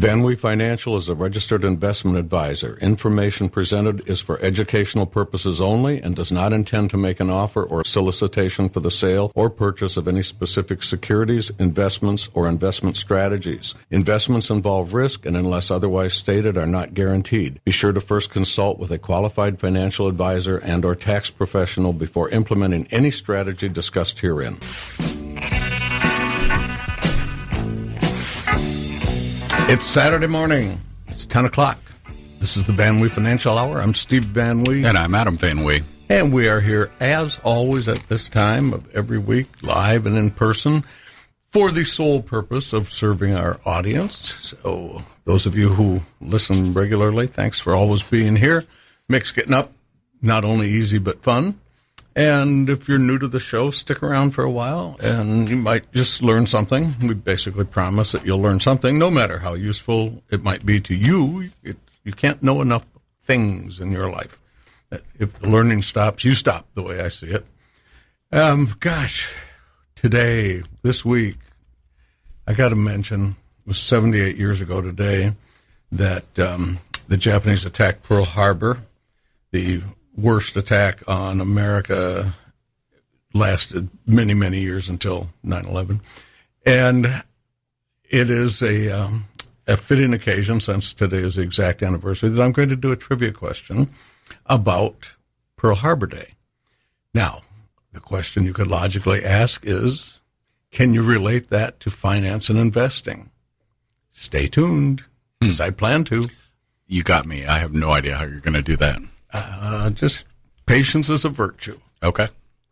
Van Wee Financial is a registered investment advisor. Information presented is for educational purposes only and does not intend to make an offer or solicitation for the sale or purchase of any specific securities, investments, or investment strategies. Investments involve risk and, unless otherwise stated, are not guaranteed. Be sure to first consult with a qualified financial advisor and or tax professional before implementing any strategy discussed herein. It's Saturday morning. It's 10 o'clock. This is the Van Wee Financial Hour. I'm Steve Van Wee. And I'm Adam Van Wee. And we are here, as always, at this time of every week, live and in person, for the sole purpose of serving our audience. So those of you who listen regularly, thanks for always being here. Makes getting up not only easy but fun. And if you're new to the show, stick around for a while, and you might just learn something. We basically promise that you'll learn something, no matter how useful it might be to you. You can't know enough things in your life. If the learning stops, you stop, the way I see it. Today, this week, I got to mention, it was 78 years ago today, that the Japanese attacked Pearl Harbor. The worst attack on America lasted many, many years until 9/11. And it is a fitting occasion, since today is the exact anniversary, that I'm going to do a trivia question about Pearl Harbor Day. Now, the question you could logically ask is, can you relate that to finance and investing? Stay tuned, because I plan to. You got me. I have no idea how you're going to do that. Just patience is a virtue. Okay.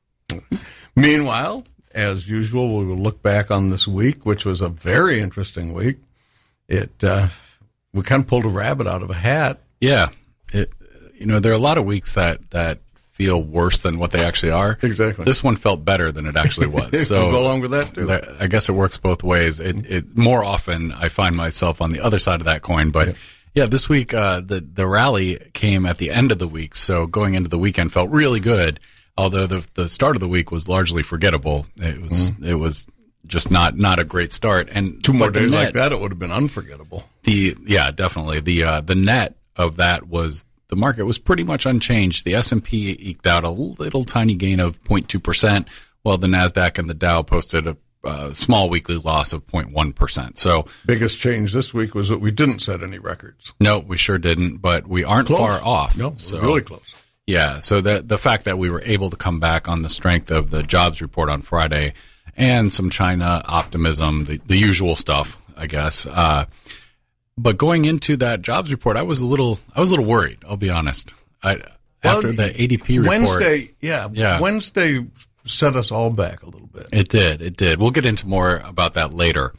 Meanwhile, as usual, we will look back on this week, which was a very interesting week. We kind of pulled a rabbit out of a hat. Yeah. There are a lot of weeks that feel worse than what they actually are. Exactly. This one felt better than it actually was. So we'll go along with that, too. I guess it works both ways. It more often I find myself on the other side of that coin, but yeah, this week, the rally came at the end of the week, so going into the weekend felt really good, although the start of the week was largely forgettable. It was just not a great start. And 2 more days like that, it would have been unforgettable. Definitely. The net of that was the market was pretty much unchanged. The S&P eked out a little tiny gain of 0.2%, while the NASDAQ and the Dow posted a small weekly loss of 0.1%. So biggest change this week was that we didn't set any records. No, we sure didn't, but we aren't far off. No, we're really close. Yeah, so the fact that we were able to come back on the strength of the jobs report on Friday and some China optimism, the usual stuff, I guess. But going into that jobs report, I was a little worried, I'll be honest. After the ADP report. Wednesday set us all back a little bit. It did. We'll get into more about that later.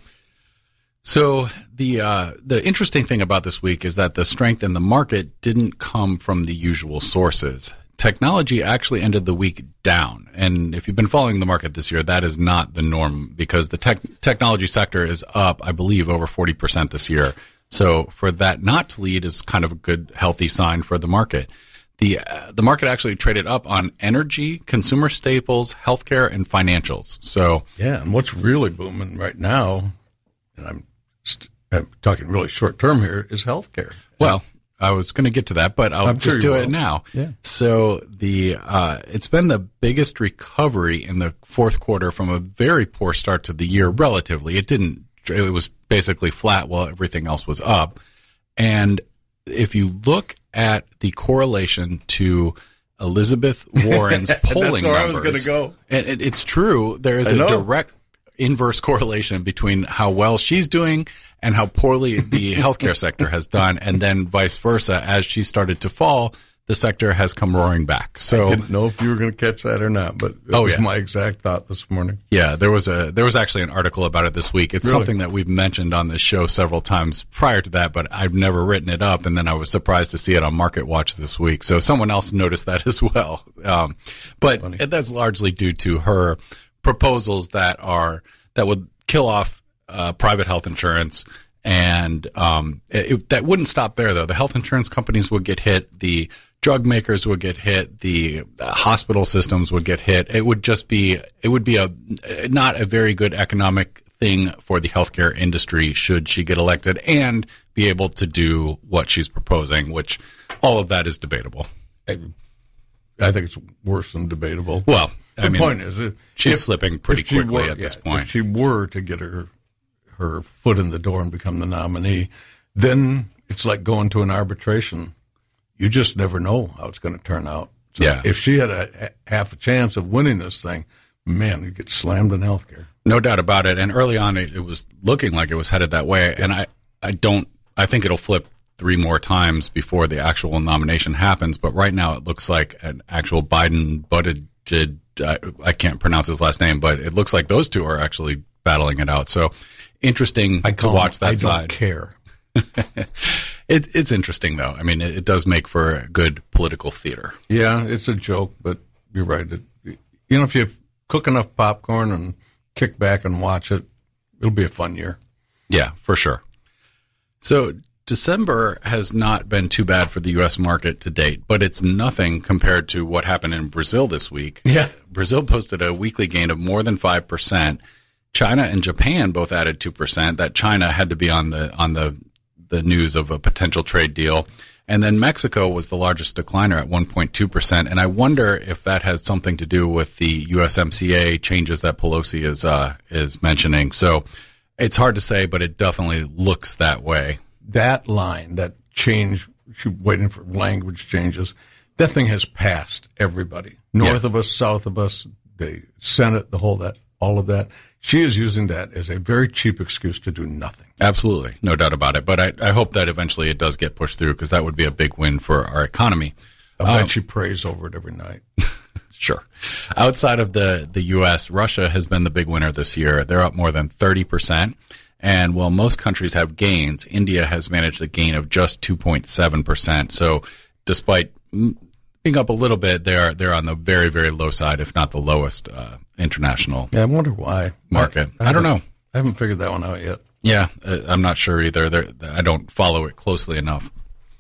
So the interesting thing about this week is that the strength in the market didn't come from the usual sources. Technology actually ended the week down. And if you've been following the market this year, that is not the norm, because the technology sector is up, I believe, over 40% this year. So for that not to lead is kind of a good, healthy sign for the market. The market actually traded up on energy, consumer staples, healthcare, and financials. So yeah, and what's really booming right now, and I'm talking really short term here, is healthcare. Well, I was going to get to that, but I'll just do it now. Yeah. So it's been the biggest recovery in the fourth quarter from a very poor start to the year. Relatively, it was basically flat while everything else was up. And if you look at the correlation to Elizabeth Warren's polling that's where numbers, I was going to go. And it's true. There is a direct inverse correlation between how well she's doing and how poorly the healthcare sector has done, and then vice versa. As she started to fall, the sector has come roaring back. So I didn't know if you were going to catch that or not, but it was my exact thought this morning. Yeah, there was actually an article about it this week. It's something that we've mentioned on this show several times prior to that, but I've never written it up, and then I was surprised to see it on MarketWatch this week. So someone else noticed that as well. But that's largely due to her proposals that would kill off private health insurance. And that wouldn't stop there, though. The health insurance companies would get hit. The drug makers would get hit. The hospital systems would get hit. It would be not a very good economic thing for the healthcare industry should she get elected and be able to do what she's proposing, which all of that is debatable. I think it's worse than debatable. Well, the point is, she's slipping pretty quickly at this point. If she were to get her foot in the door and become the nominee, then it's like going to an arbitration. You just never know how it's going to turn out. So if she had a half a chance of winning this thing, man, you'd get slammed in healthcare. No doubt about it. And early on, it was looking like it was headed that way. And I think it'll flip 3 more times before the actual nomination happens. But right now, it looks like an actual Buttigieg. I can't pronounce his last name, but it looks like those two are actually battling it out. So interesting to watch that side. I don't care. It's interesting, though. I mean, it does make for good political theater. Yeah, it's a joke, but you're right. If you cook enough popcorn and kick back and watch it, it'll be a fun year. Yeah, for sure. So December has not been too bad for the U.S. market to date, but it's nothing compared to what happened in Brazil this week. Yeah. Brazil posted a weekly gain of more than 5%. China and Japan both added 2%. That China had to be on the news of a potential trade deal. And then Mexico was the largest decliner at 1.2%. And I wonder if that has something to do with the USMCA changes that Pelosi is mentioning. So it's hard to say, but it definitely looks that way. That line, that change, she's waiting for language changes, that thing has passed everybody. North of us, south of us, the Senate, all of that. She is using that as a very cheap excuse to do nothing. Absolutely. No doubt about it. But I hope that eventually it does get pushed through because that would be a big win for our economy. I bet she prays over it every night. Sure. Outside of the U.S., Russia has been the big winner this year. They're up more than 30%. And while most countries have gains, India has managed a gain of just 2.7%. So despite being up a little bit, they're on the very, very low side, if not the lowest international I wonder why. Market. I don't know. I haven't figured that one out yet. Yeah, I'm not sure either. I don't follow it closely enough.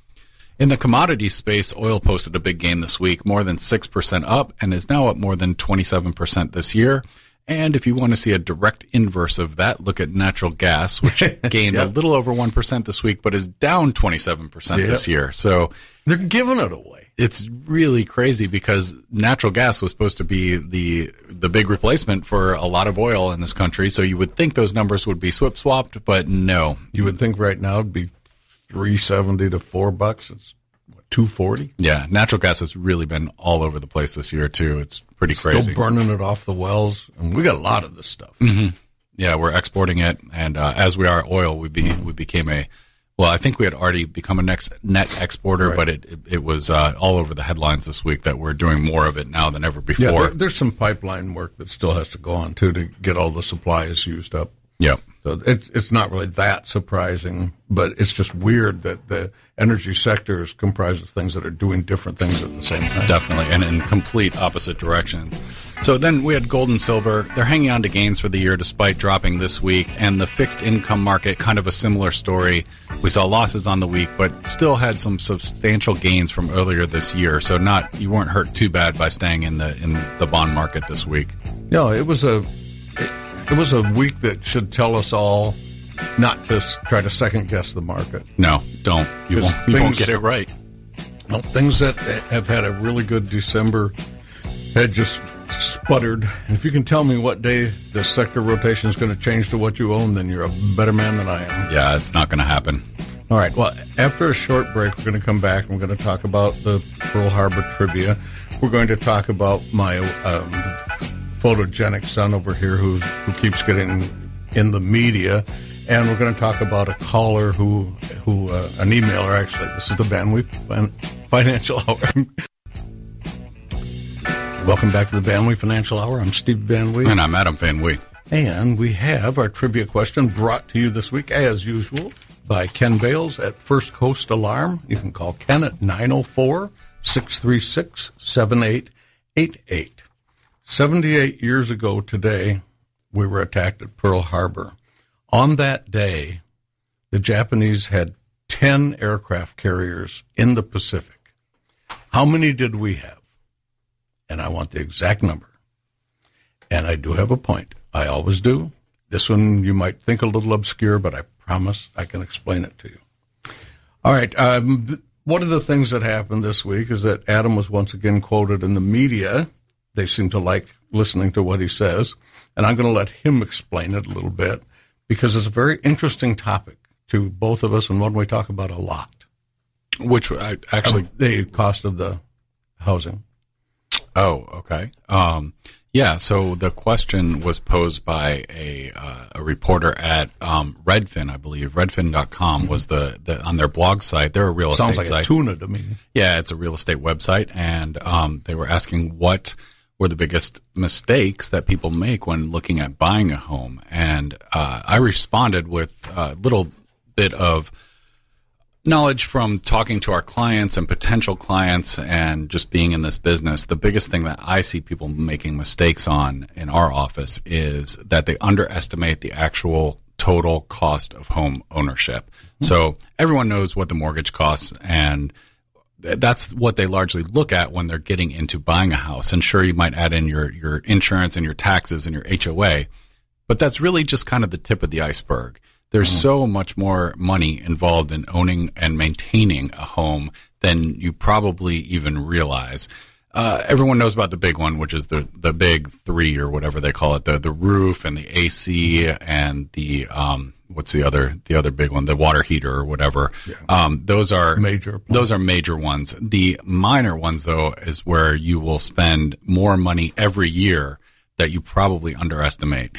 In the commodity space, oil posted a big gain this week, more than 6% up, and is now up more than 27% this year. And if you want to see a direct inverse of that, look at natural gas, which gained a little over 1% this week, but is down 27% this year. So they're giving it away. It's really crazy because natural gas was supposed to be the big replacement for a lot of oil in this country. So you would think those numbers would be swip-swapped, but no. You would think right now it'd be $3.70 to $4. It's $2.40. Yeah, natural gas has really been all over the place this year too. It's pretty crazy. Still burning it off the wells, and we got a lot of this stuff. Mm-hmm. Yeah, we're exporting it, and as we are oil, we became I think we had already become a net exporter, but it was all over the headlines this week that we're doing more of it now than ever before. Yeah, there's some pipeline work that still has to go on too to get all the supplies used up. Yeah. So it's not really that surprising, but it's just weird that the energy sector is comprised of things that are doing different things at the same time. Definitely, and in complete opposite directions. So then we had gold and silver. They're hanging on to gains for the year despite dropping this week. And the fixed income market, kind of a similar story. We saw losses on the week, but still had some substantial gains from earlier this year. So you weren't hurt too bad by staying in the bond market this week. No, it was a week that should tell us all not to try to second guess the market. No, don't. You won't get it right. No, things that have had a really good December had just sputtered. And if you can tell me what day the sector rotation is going to change to what you own, then you're a better man than I am. Yeah, it's not going to happen. All right. Well, after a short break, we're going to come back and we're going to talk about the Pearl Harbor trivia. We're going to talk about my photogenic son over here who keeps getting in the media, and we're going to talk about a caller who an emailer actually. This is the Van Wee Financial Hour. Welcome back to the Van Wee Financial Hour. I'm Steve Van Wee. And I'm Adam Van Wee. And we have our trivia question brought to you this week, as usual, by Ken Bales at First Coast Alarm. You can call Ken at 904-636-7888. 78 years ago today, we were attacked at Pearl Harbor. On that day, the Japanese had 10 aircraft carriers in the Pacific. How many did we have? And I want the exact number. And I do have a point. I always do. This one you might think a little obscure, but I promise I can explain it to you. All right. One of the things that happened this week is that Adam was once again quoted in the media. They seem to like listening to what he says. And I'm going to let him explain it a little bit because it's a very interesting topic to both of us and one we talk about a lot. Which I actually... the cost of the housing. Oh, okay. Yeah, so the question was posed by a reporter at Redfin, I believe. Redfin.com was the on their blog site. They're a real estate site. Sounds like a tuna to me. Yeah, it's a real estate website, and they were asking what were the biggest mistakes that people make when looking at buying a home. And I responded with a little bit of knowledge from talking to our clients and potential clients and just being in this business. The biggest thing that I see people making mistakes on in our office is that they underestimate the actual total cost of home ownership. Mm-hmm. So everyone knows what the mortgage costs, and that's what they largely look at when they're getting into buying a house. And sure, you might add in your insurance and your taxes and your HOA, but that's really just kind of the tip of the iceberg. There's so much more money involved in owning and maintaining a home than you probably even realize. Everyone knows about the big one, which is the big three or whatever they call it, the roof and the AC and the what's the other big one, the water heater or whatever. Yeah. Those are major ones. The minor ones, though, is where you will spend more money every year that you probably underestimate.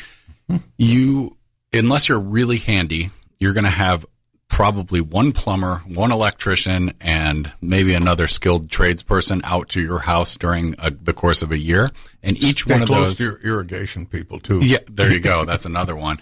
Unless you're really handy, you're going to have probably one plumber, one electrician, and maybe another skilled tradesperson out to your house during the course of a year. And each one of those, to your irrigation people too. Yeah, there you go. That's another one.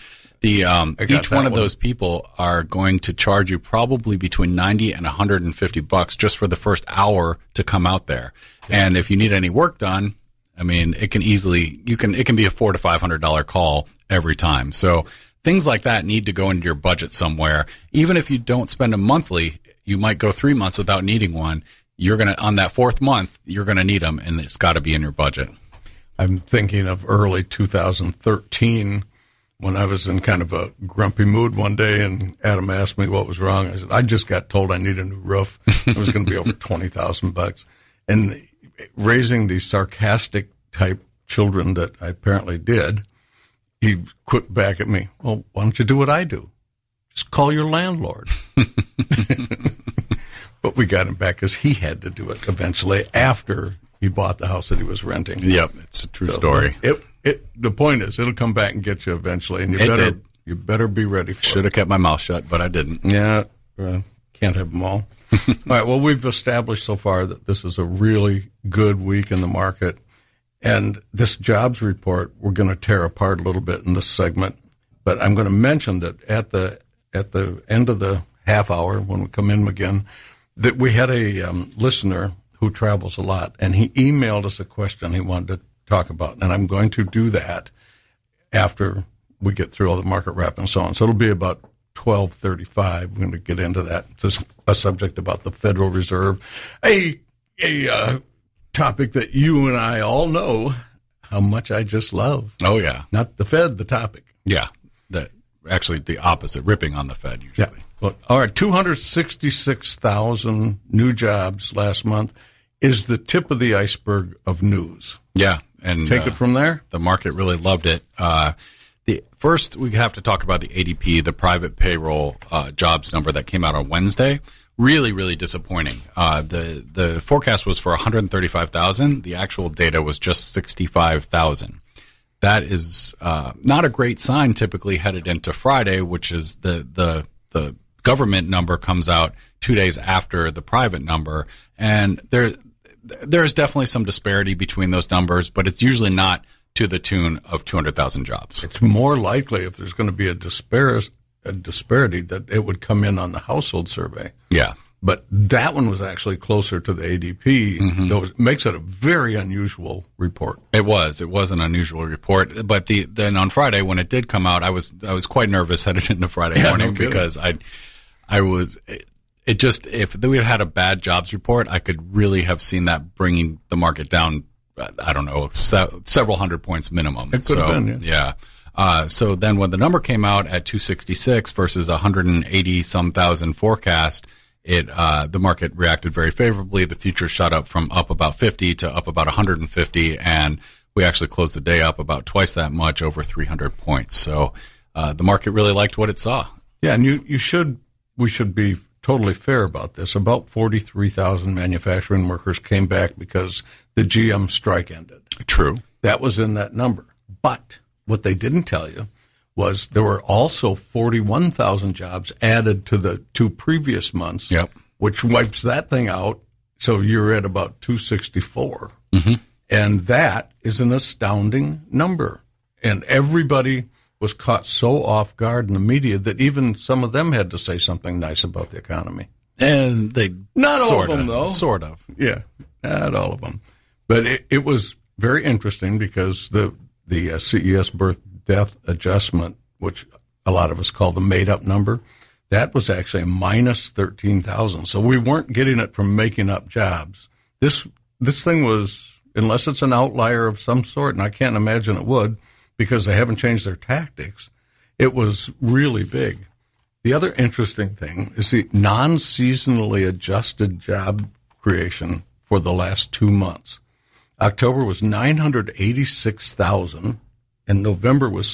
Each one of those people are going to charge you probably between $90 and $150 just for the first hour to come out there. Yeah. And if you need any work done, I mean, it can be a $400 to $500 call every time. So things like that need to go into your budget somewhere. Even if you don't spend them monthly, you might go 3 months without needing one. On that fourth month, you're going to need them, and it's got to be in your budget. I'm thinking of early 2013 when I was in kind of a grumpy mood one day, and Adam asked me what was wrong. I said, I just got told I need a new roof. It was going to be over $20,000. And raising these sarcastic type children that I apparently did, he quit back at me. Well, why don't you do what I do? Just call your landlord. But we got him back because he had to do it eventually after he bought the house that he was renting. Yep, it's a true story. The point is, it'll come back and get you eventually, and you better be ready for it. Should have kept my mouth shut, but I didn't. Yeah, can't have them all. All right, well, we've established so far that this is a really good week in the market. And this jobs report, we're going to tear apart a little bit in this segment. But I'm going to mention that at the end of the half hour, when we come in again, that we had a listener who travels a lot, and he emailed us a question he wanted to talk about. And I'm going to do that after we get through all the market wrap and so on. So it'll be about 12:35. We're going to get into that. It's a subject about the Federal Reserve, a topic that you and I all know how much I just love. Oh, yeah. Not the Fed, the topic. Yeah. Actually, the opposite, ripping on the Fed usually. Yeah. Well, all right, 266,000 new jobs last month is the tip of the iceberg of news. Yeah. And take it from there. The market really loved it. First, we have to talk about the ADP, the private payroll jobs number that came out on Wednesday. Really, really disappointing. The forecast was for 135,000. The actual data was just 65,000. That is not a great sign typically headed into Friday, which is the government number comes out 2 days after the private number. And there's definitely some disparity between those numbers, but it's usually not to the tune of 200,000 jobs. It's more likely if there's going to be a disparity that it would come in on the household survey. Yeah. But that one was actually closer to the ADP. Mm-hmm. It makes it a very unusual report. It was an unusual report. But then on Friday when it did come out, I was quite nervous headed into Friday morning because if we had had a bad jobs report, I could really have seen that bringing the market down. I don't know, several hundred points minimum. It could have been, yeah. So then when the number came out at 266 versus 180 some thousand forecast, the market reacted very favorably. The futures shot up from up about 50 to up about 150, and we actually closed the day up about twice that much, over 300 points. So the market really liked what it saw. Yeah, and we should be totally fair about this. About 43,000 manufacturing workers came back because the GM strike ended. True. That was in that number. But what they didn't tell you was there were also 41,000 jobs added to the 2 previous months, yep, which wipes that thing out. So you're at about 264. Mm-hmm. And that is an astounding number. And everybody was caught so off guard in the media that even some of them had to say something nice about the economy. And they not all of them, though. Sort of. Yeah, not all of them. But it was very interesting because the CES birth death adjustment, which a lot of us call the made-up number, that was actually minus 13,000. So we weren't getting it from making up jobs. This thing was, unless it's an outlier of some sort, and I can't imagine it would because they haven't changed their tactics, it was really big. The other interesting thing is the non-seasonally adjusted job creation for the last 2 months. October was 986,000, and November was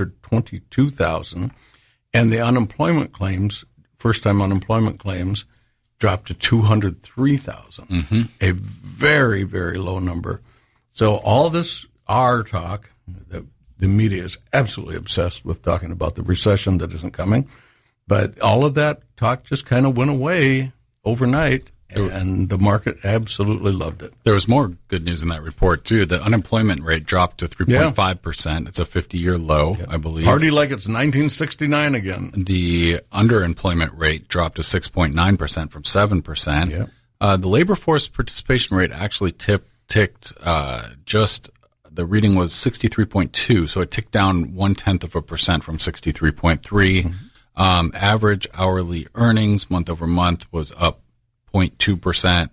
622,000, and the unemployment claims, first-time unemployment claims, dropped to 203,000, mm-hmm, a very, very low number. So all this R talk, the media is absolutely obsessed with talking about the recession that isn't coming, but all of that talk just kind of went away overnight. And the market absolutely loved it. There was more good news in that report, too. The unemployment rate dropped to 3.5%. It's a 50-year low, I believe. Party like it's 1969 again. The underemployment rate dropped to 6.9% from 7%. Yeah. The labor force participation rate actually ticked just, the reading was 63.2, so it ticked down 0.1% from 63.3. Mm-hmm. Average hourly earnings month over month was up 0.2%,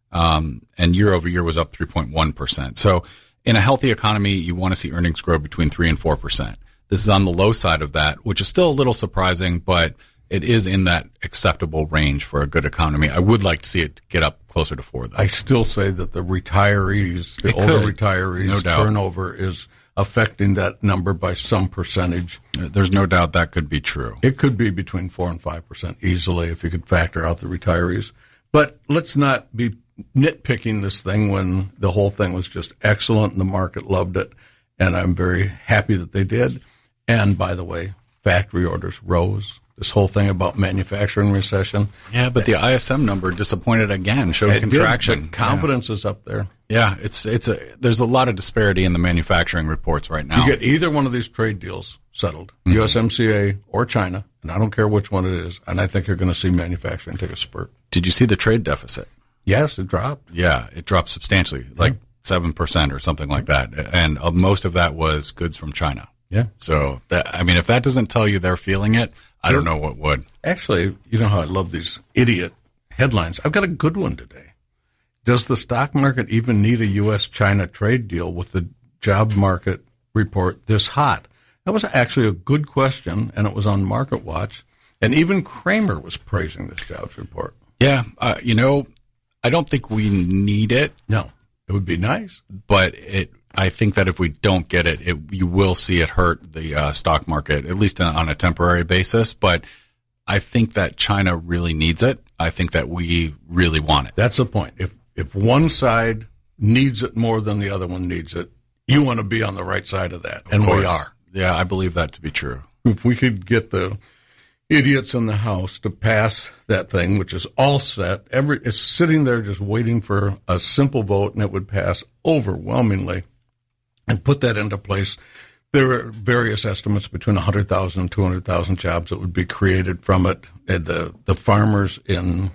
and year over year was up 3.1%. So in a healthy economy, you want to see earnings grow between 3 and 4%. This is on the low side of that, which is still a little surprising, but it is in that acceptable range for a good economy. I would like to see it get up closer to 4, though. I still say that the retirees, the older retirees, turnover is affecting that number by some percentage. There's no doubt that could be true. It could be between 4 and 5% easily if you could factor out the retirees. But let's not be nitpicking this thing when the whole thing was just excellent and the market loved it. And I'm very happy that they did. And by the way, factory orders rose. This whole thing about manufacturing recession. Yeah, but the ISM number disappointed again, showed contraction. Confidence is up there. Yeah, there's a lot of disparity in the manufacturing reports right now. You get either one of these trade deals settled, mm-hmm, USMCA or China, and I don't care which one it is, and I think you're going to see manufacturing take a spurt. Did you see the trade deficit? Yes, it dropped. Yeah, it dropped substantially, like 7% or something like that, and most of that was goods from China. Yeah. So, if that doesn't tell you they're feeling it, I don't know what would. Actually, you know how I love these idiot headlines. I've got a good one today. Does the stock market even need a U.S.-China trade deal with the job market report this hot? That was actually a good question, and it was on MarketWatch. And even Kramer was praising this jobs report. Yeah, I don't think we need it. No, it would be nice. But I think that if we don't get it, you will see it hurt the stock market, at least on a temporary basis. But I think that China really needs it. I think that we really want it. That's the point. If one side needs it more than the other one needs it, you want to be on the right side of that. And we are. Yeah, I believe that to be true. If we could get the idiots in the House to pass that thing, which is all set, it's sitting there just waiting for a simple vote, and it would pass overwhelmingly, and put that into place. There are various estimates between 100,000 and 200,000 jobs that would be created from it. And the farmers in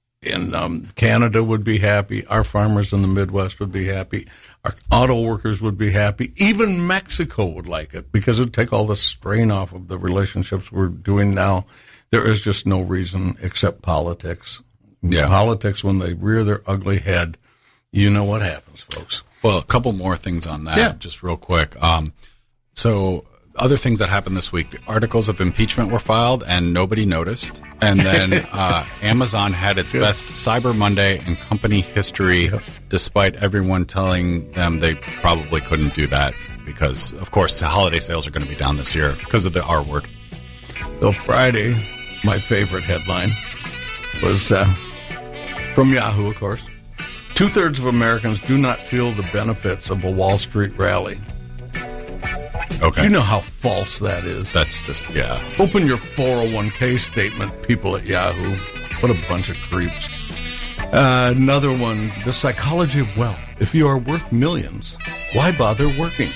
Canada would be happy. Our farmers in the Midwest would be happy. Our auto workers would be happy. Even Mexico would like it because it would take all the strain off of the relationships we're doing now. There is just no reason except politics. Yeah. Politics, when they rear their ugly head, you know what happens, folks. Well, a couple more things on that, just real quick. So other things that happened this week. The articles of impeachment were filed, and nobody noticed. And then Amazon had its best Cyber Monday in company history, despite everyone telling them they probably couldn't do that because, of course, the holiday sales are going to be down this year because of the R word. So Friday, my favorite headline was from Yahoo, of course. 2/3 of Americans do not feel the benefits of a Wall Street rally. Okay. You know how false that is. That's just, yeah. Open your 401k statement, people at Yahoo. What a bunch of creeps. Another one, the psychology of wealth. If you are worth millions, why bother working?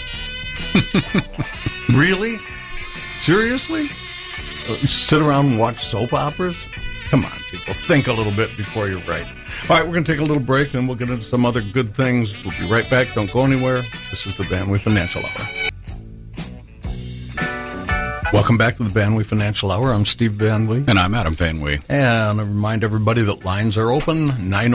Really? Seriously? Sit around and watch soap operas? Come on, people. Think a little bit before you write. All right, we're going to take a little break, then we'll get into some other good things. We'll be right back. Don't go anywhere. This is the Vanway Financial Hour. Welcome back to the Vanway Financial Hour. I'm Steve Vanway. And I'm Adam Vanway. And I remind everybody that lines are open,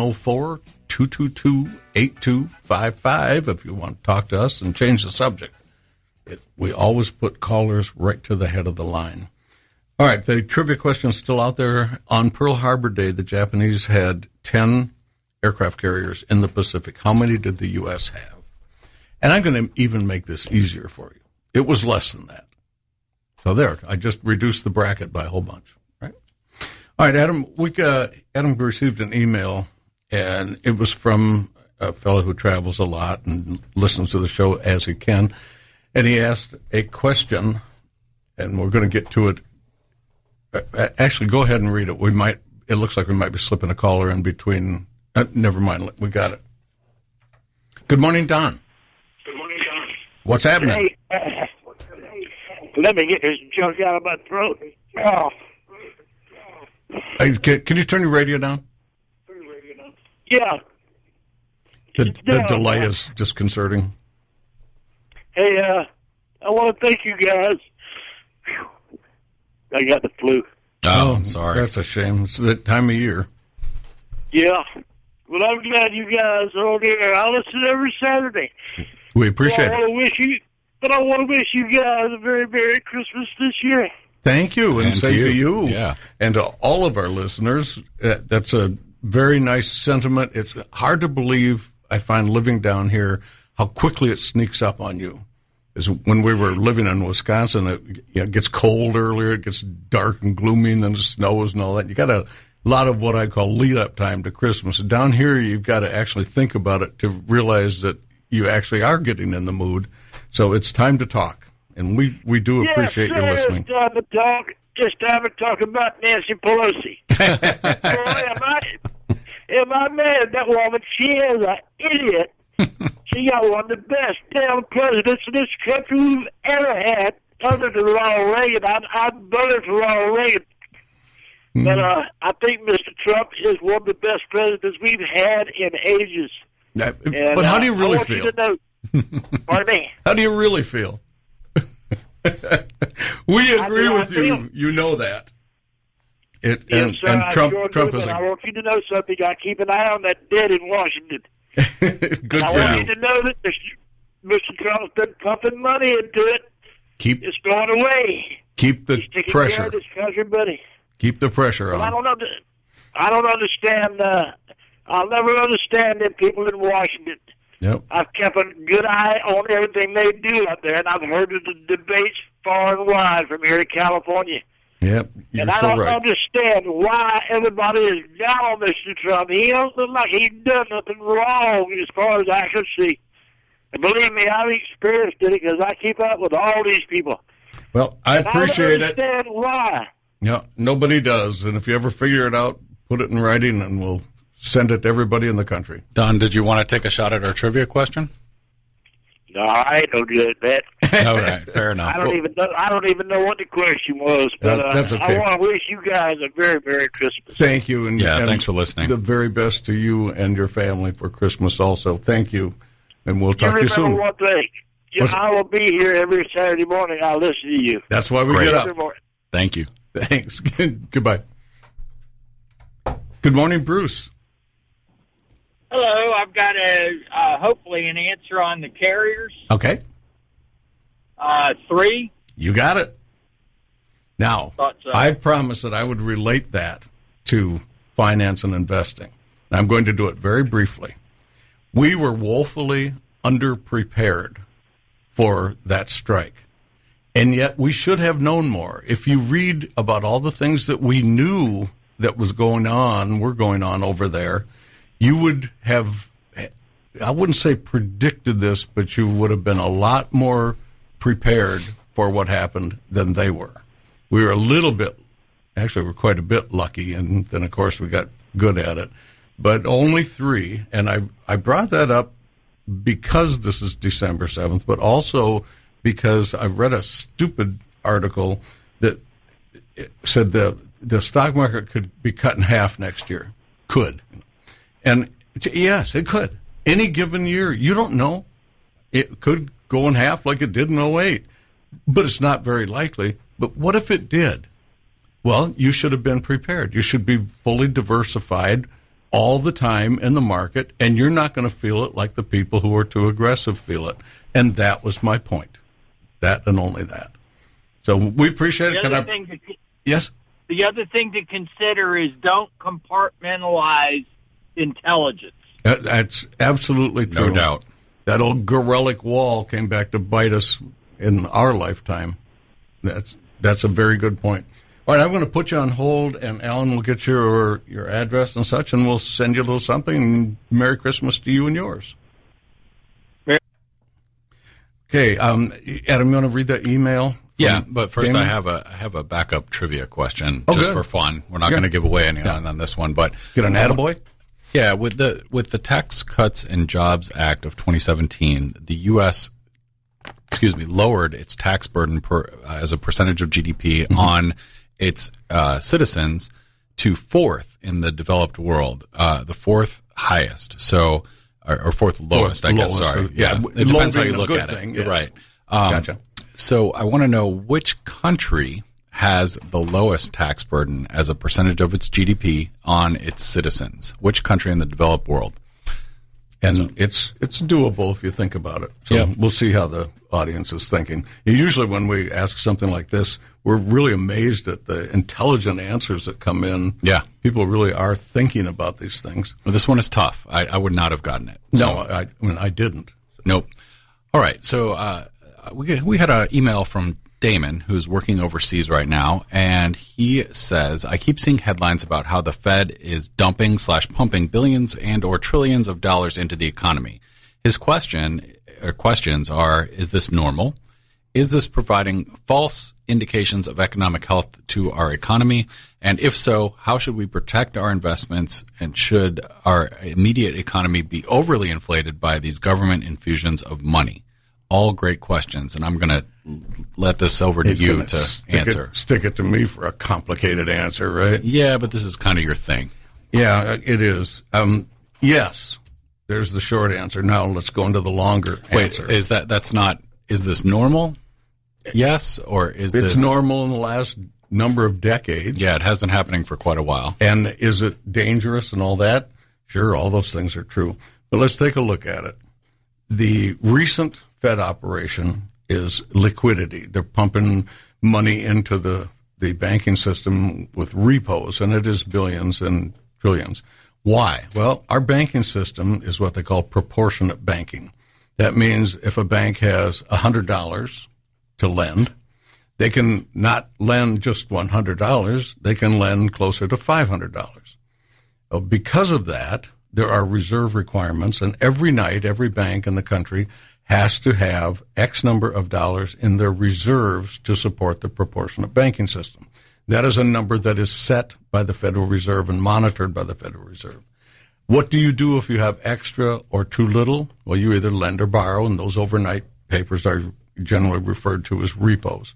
904-222-8255, if you want to talk to us and change the subject. We always put callers right to the head of the line. All right, the trivia question is still out there. On Pearl Harbor Day, the Japanese had 10 aircraft carriers in the Pacific. How many did the U.S. have? And I'm going to even make this easier for you. It was less than that. So there, I just reduced the bracket by a whole bunch, right? All right, Adam, Adam received an email, and it was from a fellow who travels a lot and listens to the show as he can. And he asked a question, and we're going to get to it. Actually, go ahead and read it. It looks like we might be slipping a caller in between. Never mind. We got it. Good morning, Don. Good morning, Don. What's happening? Hey, let me get this junk out of my throat. Oh. Hey, can you turn your radio down? Yeah. The delay is disconcerting. Hey, I want to thank you guys. I got the flu. Oh, I'm sorry. That's a shame. It's that time of year. Yeah. Well, I'm glad you guys are on here. I listen every Saturday. We appreciate it. I want to wish you guys a very Merry Christmas this year. Thank you, and same to you. Yeah. And to all of our listeners. That's a very nice sentiment. It's hard to believe, I find, living down here, how quickly it sneaks up on you. Is when we were living in Wisconsin, it gets cold earlier, it gets dark and gloomy, and then it snows and all that. You got a lot of what I call lead-up time to Christmas. Down here, you've got to actually think about it to realize that you actually are getting in the mood. So it's time to talk, and we do appreciate your listening. It's time to talk. It's time to talk about Nancy Pelosi. Boy, am I mad? That woman, she is an idiot. She got one of the best damn presidents in this country we've ever had, other than Ronald Reagan. I voted for Ronald Reagan. Mm-hmm. But I think Mr. Trump is one of the best presidents we've had in ages. But how do you really feel? You to know, pardon me? How do you really feel? We agree with you. You know that. Yes, sir, and Trump is. I want you to know something. I keep an eye on that debt in Washington. Good I for want you. you to know that Mr. Trump's been pumping money into it. It's going away. Keep the pressure. Care of this country, buddy. Keep the pressure on. I don't understand. I'll never understand them people in Washington. Yep. I've kept a good eye on everything they do out there, and I've heard of the debates far and wide from here to California. Yep, you're and I so don't right. understand why everybody is down on Mr. Trump. He don't look like he's done nothing wrong as far as I can see. And believe me, I've experienced it because I keep up with all these people. Well, I appreciate it. I don't understand why. Yeah, nobody does. And if you ever figure it out, put it in writing, and we'll send it to everybody in the country. Don, did you want to take a shot at our trivia question? No, I ain't no good at that. All right, fair enough. I don't even know what the question was, but that's okay. I want to wish you guys a very Merry Christmas. Thank you, and thanks for listening. The very best to you and your family for Christmas. Also, thank you, and we'll talk to you soon. Remember one thing: I will be here every Saturday morning. I'll listen to you. That's why we get up. Thank you. Thanks. Goodbye. Good morning, Bruce. Hello, I've got hopefully an answer on the carriers. Okay. 3. You got it. Now, Thought so. I promised that I would relate that to finance and investing. I'm going to do it very briefly. We were woefully underprepared for that strike. And yet we should have known more. If you read about all the things that we knew that were going on over there, you would have, I wouldn't say predicted this, but you would have been a lot more prepared for what happened than they were. We were we're quite a bit lucky, and then, of course, we got good at it. But only 3, and I brought that up because this is December 7th, but also because I read a stupid article that said the stock market could be cut in half next year. Could. And yes, it could. Any given year, you don't know. It could go in half like it did in 2008, but it's not very likely. But what if it did? Well, you should have been prepared. You should be fully diversified all the time in the market, and you're not going to feel it like the people who are too aggressive feel it. And that was my point. That and only that. So we appreciate it. Yes? The other thing to consider is don't compartmentalize intelligence. That's absolutely true. No doubt. That old Gorelick Wall came back to bite us in our lifetime. That's a very good point. All right, I'm going to put you on hold, and Alan will get your address and such, and we'll send you a little something. Merry Christmas to you and yours. Okay, Adam, you want to read that email? Yeah, but first Damon? I have a backup trivia question Oh, just good. for fun. We're not going to give away any on this one, but Get an attaboy? yeah, with the Tax Cuts and Jobs Act of 2017, the U.S. lowered its tax burden as a percentage of GDP on its citizens to 4th in the developed world, the 4th highest. So. Or 4th lowest, I guess. Lowest. Sorry. Yeah, It depends how you low look being a at good it. thing, yes. Right. Gotcha. So I want to know which country has the lowest tax burden as a percentage of its GDP on its citizens. Which country in the developed world? And it's doable if you think about it. So Yep. we'll see how the audience is thinking. Usually when we ask something like this, we're really amazed at the intelligent answers that come in. Yeah. People really are thinking about these things. Well, this one is tough. I would not have gotten it. So, No, I mean, I didn't. Nope. All right. So we had an email from Damon, who's working overseas right now, and he says, I keep seeing headlines about how the Fed is dumping/pumping billions and or trillions of dollars into the economy. His questions are, is this normal? Is this providing false indications of economic health to our economy? And if so, how should we protect our investments? And should our immediate economy be overly inflated by these government infusions of money? All great questions, and I'm going to let this over to you to answer. Stick it to me for a complicated answer, right? Yeah, but this is kind of your thing. Yeah, it is. Yes, there's the short answer. Now let's go into the longer answer. Wait, is this normal? Yes, or is It's this normal in the last number of decades. Yeah, it has been happening for quite a while. And is it dangerous and all that? Sure, all those things are true. But let's take a look at it. The recent Fed operation is liquidity. They're pumping money into the banking system with repos, and it is billions and trillions. Why? Well, our banking system is what they call proportionate banking. That means if a bank has $100 to lend, they can not lend just $100. They can lend closer to $500. Because of that, there are reserve requirements, and every night, every bank in the country has to have X number of dollars in their reserves to support the proportionate banking system. That is a number that is set by the Federal Reserve and monitored by the Federal Reserve. What do you do if you have extra or too little? Well, you either lend or borrow, and those overnight papers are generally referred to as repos.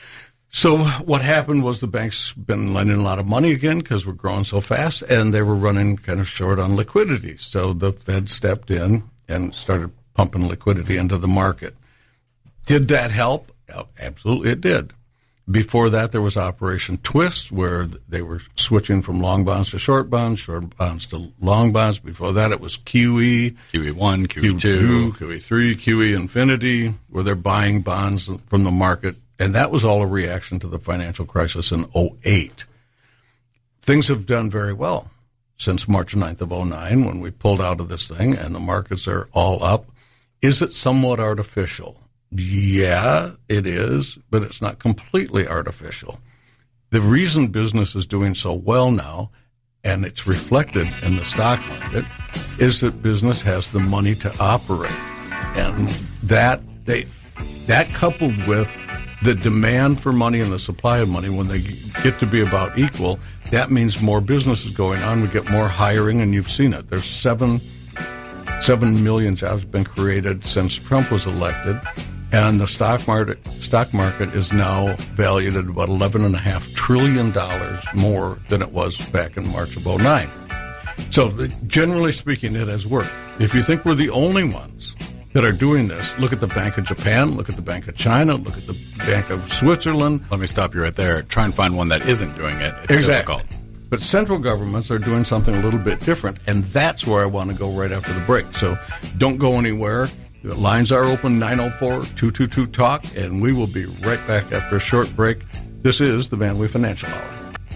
So what happened was the banks been lending a lot of money again because we're growing so fast, and they were running kind of short on liquidity. So the Fed stepped in and started pumping liquidity into the market. Did that help? Absolutely it did. Before that, there was Operation Twist, where they were switching from long bonds to short bonds to long bonds. Before that, it was QE. QE1, QE2. QE3, QE Infinity, where they're buying bonds from the market And that was all a reaction to the financial crisis in 2008. Things have done very well since March 9th of 2009 when we pulled out of this thing and the markets are all up. Is it somewhat artificial? Yeah, it is, but it's not completely artificial. The reason business is doing so well now, and it's reflected in the stock market, is that business has the money to operate. And that coupled with the demand for money and the supply of money, when they get to be about equal, that means more business is going on. We get more hiring, and you've seen it. There's 7 million jobs been created since Trump was elected, and the stock market is now valued at about $11.5 trillion more than it was back in March of 2009. So generally speaking, it has worked. If you think we're the only ones that are doing this, look at the Bank of Japan, look at the Bank of China, look at the Bank of Switzerland. Let me stop you right there. Try and find one that isn't doing it. It's exactly. difficult. But central governments are doing something a little bit different, and that's where I want to go right after the break. So don't go anywhere. The lines are open, 904-222-TALK, and we will be right back after a short break. This is the Van Wee Financial Hour.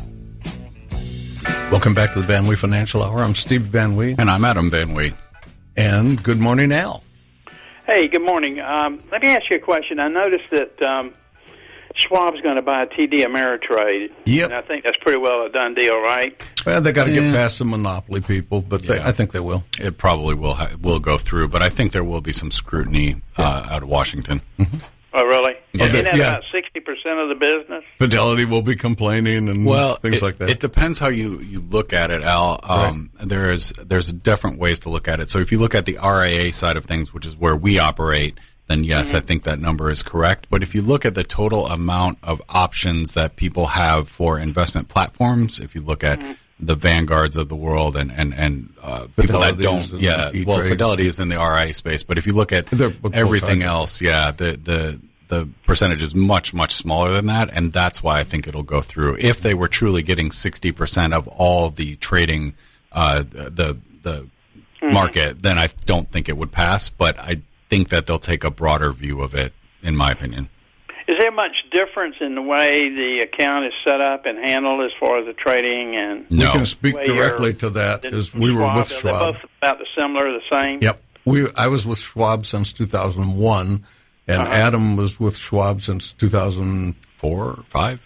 Welcome back to the Van Wee Financial Hour. I'm Steve Van Wee. And I'm Adam Van Wee. And good morning, Al. Hey, good morning. Let me ask you a question. I noticed that Schwab's going to buy TD Ameritrade. Yep. And I think that's pretty well a done deal, right? Well, they got to get past the monopoly people, but I think they will. It probably will go through, but I think there will be some scrutiny out of Washington. Mm-hmm. Oh, really? Yeah. Isn't that about 60% of the business? Fidelity will be complaining and things like that. It depends how you look at it, Al. Right. There's different ways to look at it. So if you look at the RIA side of things, which is where we operate, then yes, I think that number is correct. But if you look at the total amount of options that people have for investment platforms, if you look at the Vanguards of the world and people that don't, Fidelity is in the RIA space. But if you look at everything else, the percentage is much, much smaller than that, and that's why I think it'll go through. If they were truly getting 60% of all the trading, the market, then I don't think it would pass. But I think that they'll take a broader view of it, in my opinion. Is there much difference in the way the account is set up and handled as far as the trading? And no. We can speak directly to that as we were with Schwab. Are they both about the same? Yep. I was with Schwab since 2001, and Adam was with Schwab since 2004 or 5?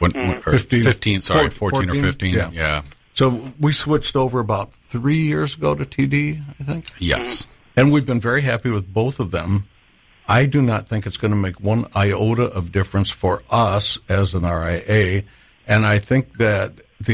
15, 14 or 15. Yeah. So we switched over about 3 years ago to TD, I think. Yes. And we've been very happy with both of them. I do not think it's going to make one iota of difference for us as an RIA. And I think that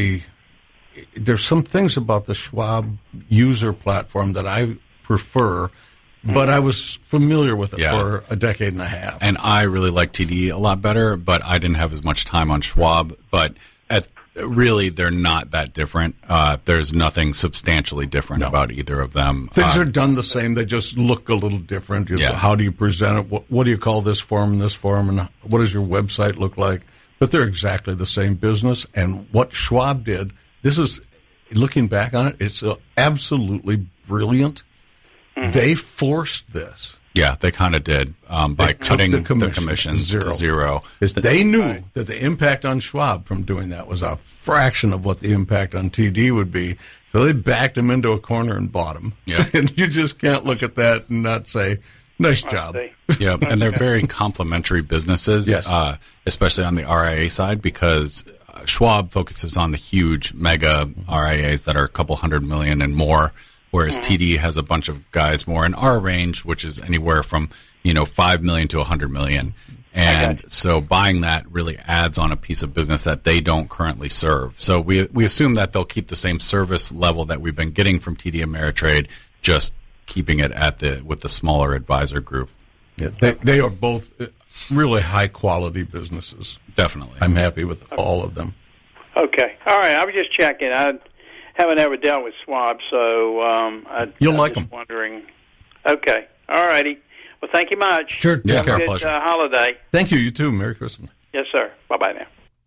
there's some things about the Schwab user platform that I prefer, but I was familiar with it for a decade and a half. And I really like TD a lot better, but I didn't have as much time on Schwab. But really, they're not that different. There's nothing substantially different about either of them. Things are done the same. They just look a little different. How do you present it? What do you call this form and this form? And what does your website look like? But they're exactly the same business. And what Schwab did, this is, looking back on it, it's absolutely brilliant. Mm-hmm. They forced this. Yeah, they kind of did by cutting the commissions to zero. They knew that the impact on Schwab from doing that was a fraction of what the impact on TD would be. So they backed him into a corner and bought him. Yeah. And you just can't look at that and not say, nice job. Yeah, and they're very complementary businesses, especially on the RIA side, because Schwab focuses on the huge mega RIAs that are a couple $100 million and more, whereas TD has a bunch of guys more in our range, which is anywhere from, $5 million to $100 million. And so buying that really adds on a piece of business that they don't currently serve. So we assume that they'll keep the same service level that we've been getting from TD Ameritrade, just keeping it with the smaller advisor group. Yeah, they are both really high quality businesses. Definitely. I'm happy with all of them. Okay. All right. I was just checking. I haven't ever dealt with Schwab, so you'll like them. Wondering. Okay. All righty. Well, thank you much. Sure. Have a good holiday. Thank you. You too. Merry Christmas. Yes, sir. Bye-bye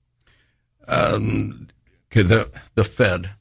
now. Okay, the Fed.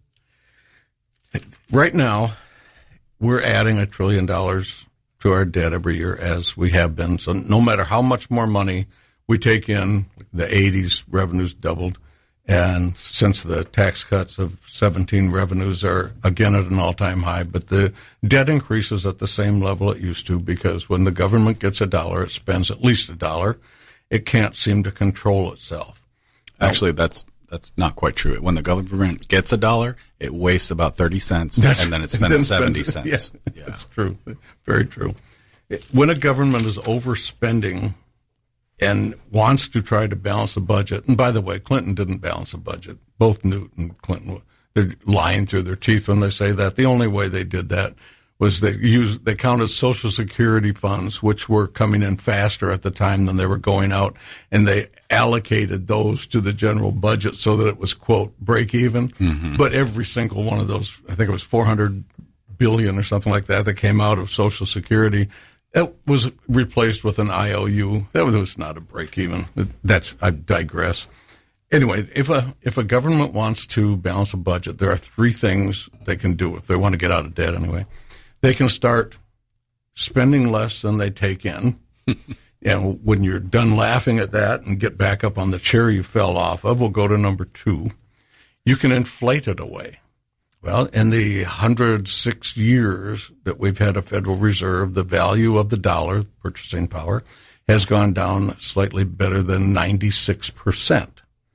Right now, we're adding $1 trillion to our debt every year, as we have been. So no matter how much more money we take in the 80s, revenues doubled. And since the tax cuts of 17, revenues are again at an all-time high, but the debt increases at the same level it used to, because when the government gets $1, it spends at least $1. It can't seem to control itself. Actually, that's not quite true. When the government gets $1, it wastes about 30 cents, and then it spends 70 cents. Yeah, that's true. Very true. When a government is overspending and wants to try to balance the budget, and by the way, Clinton didn't balance the budget. Both Newt and Clinton, they're lying through their teeth when they say that. The only way they did that was they counted Social Security funds, which were coming in faster at the time than they were going out, and they allocated those to the general budget so that it was, quote, break even. Mm-hmm. But every single one of those, I think it was $400 billion or something like that came out of Social Security. It was replaced with an IOU. That was not a break even. I digress. Anyway, if a government wants to balance a budget, there are three things they can do if they want to get out of debt anyway. They can start spending less than they take in. And when you're done laughing at that and get back up on the chair you fell off of, we'll go to number 2. You can inflate it away. Well, in the 106 years that we've had a Federal Reserve, the value of the dollar, purchasing power, has gone down slightly better than 96%.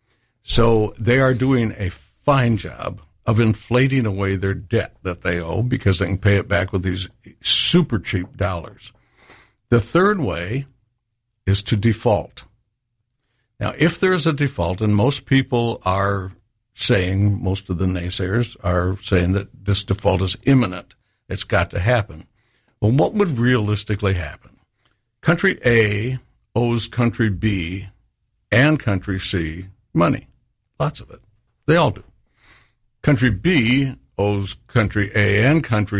So they are doing a fine job of inflating away their debt that they owe because they can pay it back with these super cheap dollars. The third way is to default. Now, if there's a default, and most people are saying, most of the naysayers are saying that this default is imminent, it's got to happen. Well, what would realistically happen? Country A owes country B and country C money. Lots of it. They all do. Country B owes country A and country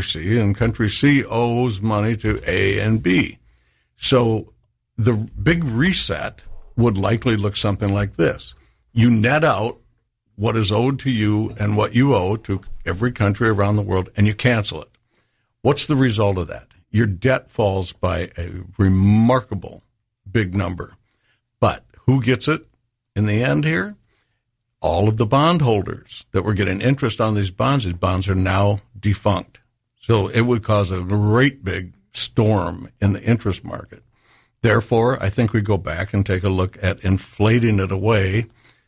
C owes money to A and B. So the big reset would likely look something like this. You net out what is owed to you and what you owe to every country around the world, and you cancel it. What's the result of that? Your debt falls by a remarkable big number. But who gets it in the end here? All of the bondholders that were getting interest on these bonds are now defunct. So it would cause a great big storm in the interest market. Therefore, I think we go back and take a look at inflating it away.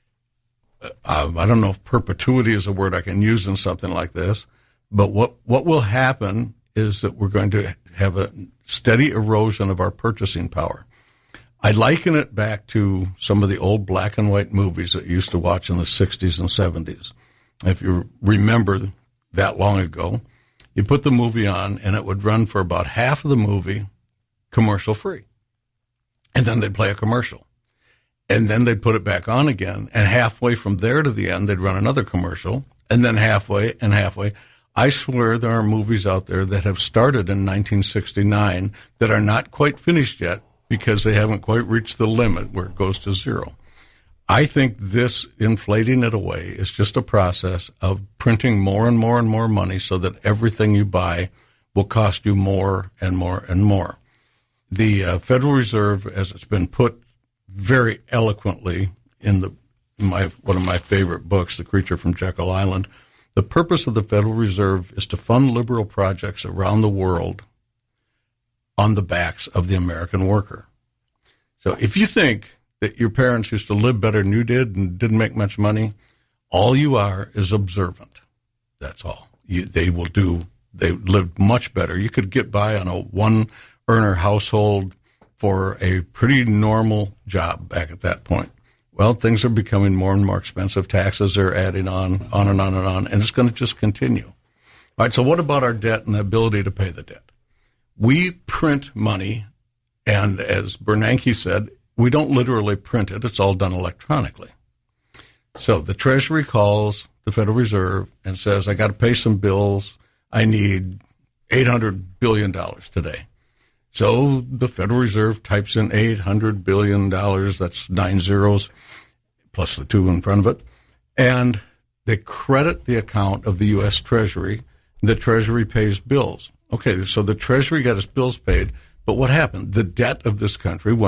I don't know if perpetuity is a word I can use in something like this, but what will happen is that we're going to have a steady erosion of our purchasing power. I liken it back to some of the old black and white movies that you used to watch in the 60s and 70s. If you remember that long ago, you put the movie on and it would run for about half of the movie commercial free. And then they'd play a commercial. And then they'd put it back on again. And halfway from there to the end, they'd run another commercial. And then halfway and halfway. I swear there are movies out there that have started in 1969 that are not quite finished yet because they haven't quite reached the limit where it goes to zero. I think this inflating it away is just a process of printing more and more and more money so that everything you buy will cost you more and more and more. The Federal Reserve, as it's been put very eloquently in one of my favorite books, The Creature from Jekyll Island, the purpose of the Federal Reserve is to fund liberal projects around the world on the backs of the American worker. So if you think that your parents used to live better than you did and didn't make much money, all you are is observant. That's all. They lived much better. You could get by on a one-earner household for a pretty normal job back at that point. Well, things are becoming more and more expensive. Taxes are adding on and on and on, and it's going to just continue. All right, so what about our debt and the ability to pay the debt? We print money, and as Bernanke said, we don't literally print it. It's all done electronically. So the Treasury calls the Federal Reserve and says, I got to pay some bills. I need $800 billion today. So the Federal Reserve types in $800 billion. That's 9 zeros plus the 2 in front of it. And they credit the account of the U.S. Treasury. The Treasury pays bills. Okay, so the Treasury got its bills paid. But what happened? The debt of this country went up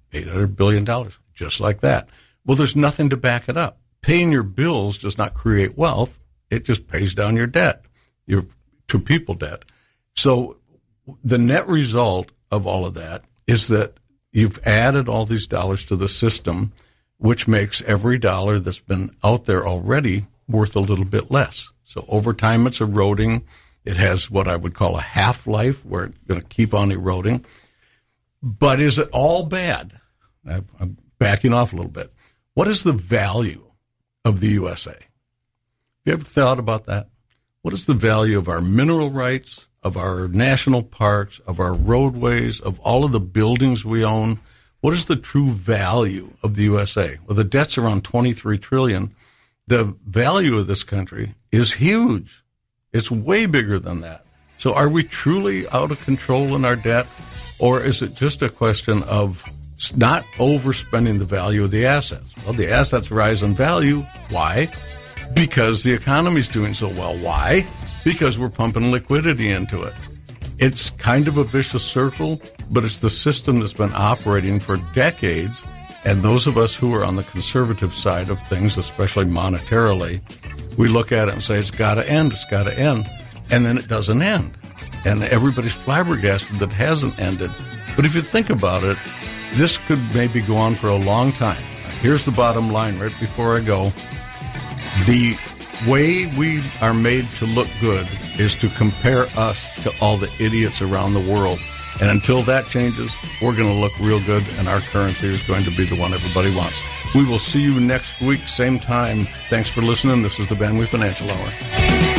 $800 billion, just like that. Well, there's nothing to back it up. Paying your bills does not create wealth. It just pays down your debt, your to people debt. So the net result of all of that is that you've added all these dollars to the system, which makes every dollar that's been out there already worth a little bit less. So over time, it's eroding. It has what I would call a half-life where it's going to keep on eroding. But is it all bad? I'm backing off a little bit. What is the value of the USA? Have you ever thought about that? What is the value of our mineral rights, of our national parks, of our roadways, of all of the buildings we own? What is the true value of the USA? Well, the debt's around $23 trillion. The value of this country is huge. It's way bigger than that. So are we truly out of control in our debt? Or is it just a question of not overspending the value of the assets? Well, the assets rise in value. Why? Because the economy's doing so well. Why? Because we're pumping liquidity into it. It's kind of a vicious circle, but it's the system that's been operating for decades. And those of us who are on the conservative side of things, especially monetarily, we look at it and say, it's got to end, it's got to end. And then it doesn't end. And everybody's flabbergasted that it hasn't ended. But if you think about it, this could maybe go on for a long time. Here's the bottom line right before I go. The way we are made to look good is to compare us to all the idiots around the world. And until that changes, we're going to look real good, and our currency is going to be the one everybody wants. We will see you next week, same time. Thanks for listening. This is the Van Wee Financial Hour.